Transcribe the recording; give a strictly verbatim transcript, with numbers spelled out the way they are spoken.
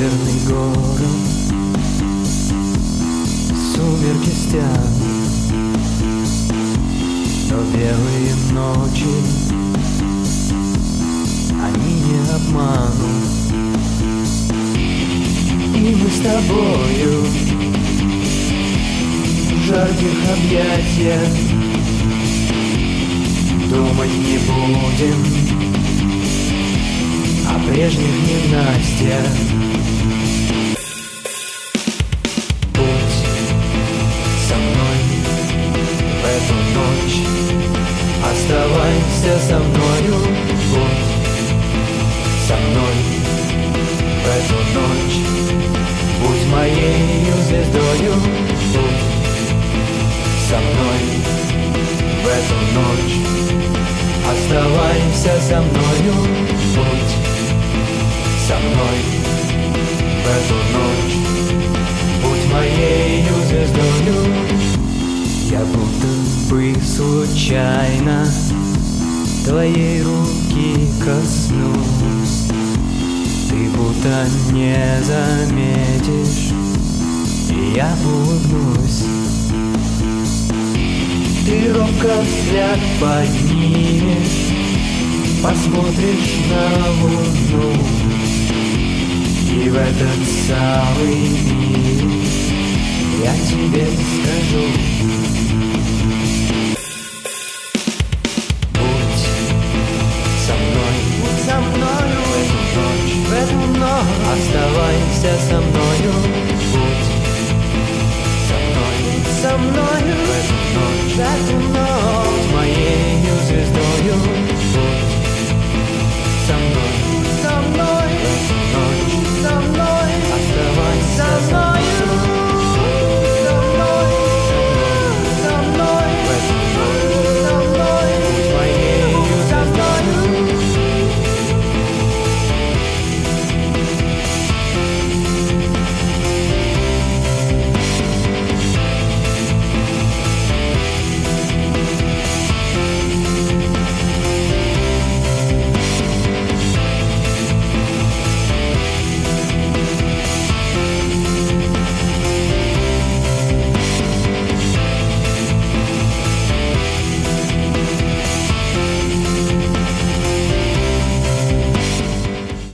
Северный город, сумерки стянут, но белые ночи они не обманут. И мы с тобою в жарких объятиях думать не будем о прежних ненастьях. Будь со мной в эту ночь, оставайся со мною. Будь со мной в эту ночь, будь моею звездою. Будь со мной в эту ночь, оставайся со мною. Будь со мной в эту ночь, будь моею звездою. Я будто бы случайно твоей руки коснусь, ты будто не заметишь, и я улыбнусь. Ты робко взгляд поднимешь, посмотришь на луну, и в этот самый миг я тебе скажу: